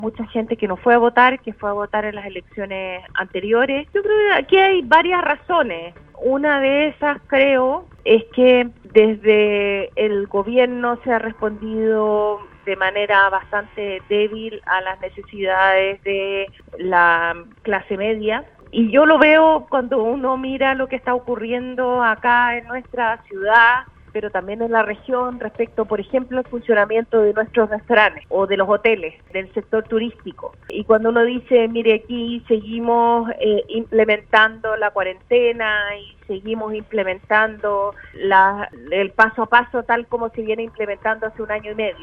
mucha gente que no fue a votar, que fue a votar en las elecciones anteriores. Yo creo que aquí hay varias razones. Una de esas, creo, es que desde el gobierno se ha respondido de manera bastante débil a las necesidades de la clase media. Y yo lo veo cuando uno mira lo que está ocurriendo acá en nuestra ciudad, pero también en la región respecto, por ejemplo, al funcionamiento de nuestros restaurantes o de los hoteles, del sector turístico. Y cuando uno dice, mire, aquí seguimos implementando la cuarentena y seguimos implementando el paso a paso tal como se viene implementando hace un año y medio.